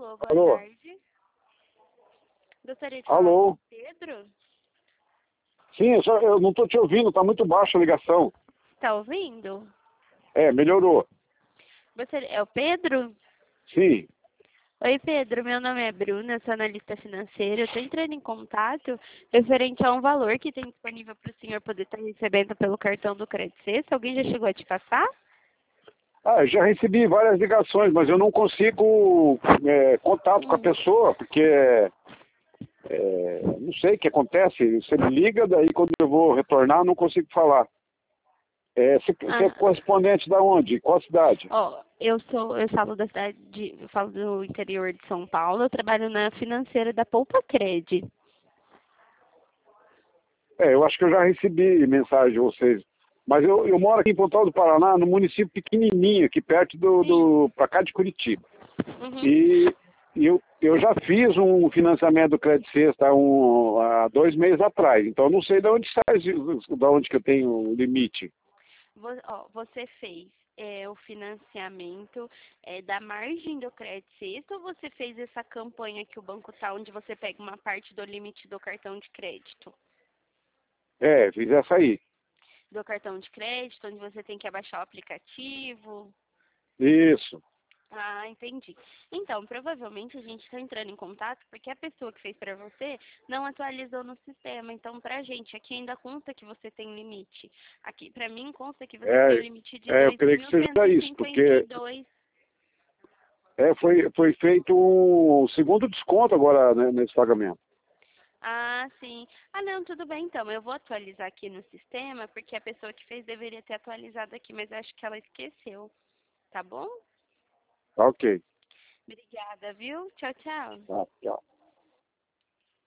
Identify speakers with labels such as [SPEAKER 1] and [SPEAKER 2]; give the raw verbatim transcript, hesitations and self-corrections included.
[SPEAKER 1] Alô, boa
[SPEAKER 2] Alô?
[SPEAKER 1] tarde. Gostaria de falar
[SPEAKER 2] Alô?
[SPEAKER 1] com o Pedro.
[SPEAKER 2] Sim, eu, só, eu não estou te ouvindo, está muito baixa a ligação.
[SPEAKER 1] Tá ouvindo?
[SPEAKER 2] É, melhorou.
[SPEAKER 1] Gostaria... É o Pedro?
[SPEAKER 2] Sim.
[SPEAKER 1] Oi, Pedro. Meu nome é Bruna, sou analista financeira. Eu estou entrando em contato referente a um valor que tem disponível para o senhor poder estar recebendo pelo cartão do Crédito Sexta. Alguém já chegou a te passar?
[SPEAKER 2] Ah, eu já recebi várias ligações, mas eu não consigo é, contato com a
[SPEAKER 1] Hum.
[SPEAKER 2] pessoa, porque é, não sei o que acontece. Você me liga, daí quando eu vou retornar, eu não consigo falar. É, você, você é
[SPEAKER 1] Ah,
[SPEAKER 2] correspondente da onde? Qual cidade?
[SPEAKER 1] ó, eu sou, eu falo da cidade, de, eu falo do interior de São Paulo. Eu trabalho na financeira da Poupa Cred.
[SPEAKER 2] É, eu acho que eu já recebi mensagem de vocês. Mas eu, eu moro aqui em Pontal do Paraná, num município pequenininho, aqui perto do,
[SPEAKER 1] Sim.
[SPEAKER 2] do para cá de Curitiba.
[SPEAKER 1] Uhum.
[SPEAKER 2] E eu, eu já fiz um financiamento do Crédito Sexta um, há dois meses atrás. Então eu não sei de onde sai, isso- de onde que eu tenho o limite.
[SPEAKER 1] Vo- ó, Você fez é, o financiamento é, da margem do Crédito Sexta ou você fez essa campanha que o banco tá, onde você pega uma parte do limite do cartão de crédito?
[SPEAKER 2] É, fiz essa aí.
[SPEAKER 1] Do cartão de crédito, onde você tem que abaixar o aplicativo?
[SPEAKER 2] Isso.
[SPEAKER 1] Ah, entendi. Então, provavelmente a gente está entrando em contato porque a pessoa que fez para você não atualizou no sistema. Então, para a gente, aqui ainda consta que você tem limite. Aqui, para mim, consta que você tem o
[SPEAKER 2] É,
[SPEAKER 1] limite de
[SPEAKER 2] é, eu
[SPEAKER 1] dois
[SPEAKER 2] creio que
[SPEAKER 1] mil
[SPEAKER 2] seja
[SPEAKER 1] cento e
[SPEAKER 2] isso,
[SPEAKER 1] cinquenta e
[SPEAKER 2] porque
[SPEAKER 1] dois.
[SPEAKER 2] é, foi, foi feito um segundo desconto agora, né, nesse pagamento.
[SPEAKER 1] Ah, sim. Ah, não, tudo bem então. Eu vou atualizar aqui no sistema, porque a pessoa que fez deveria ter atualizado aqui, mas acho que ela esqueceu. Tá bom?
[SPEAKER 2] Tá ok.
[SPEAKER 1] Obrigada, viu? Tchau, tchau.
[SPEAKER 2] Tá, tchau.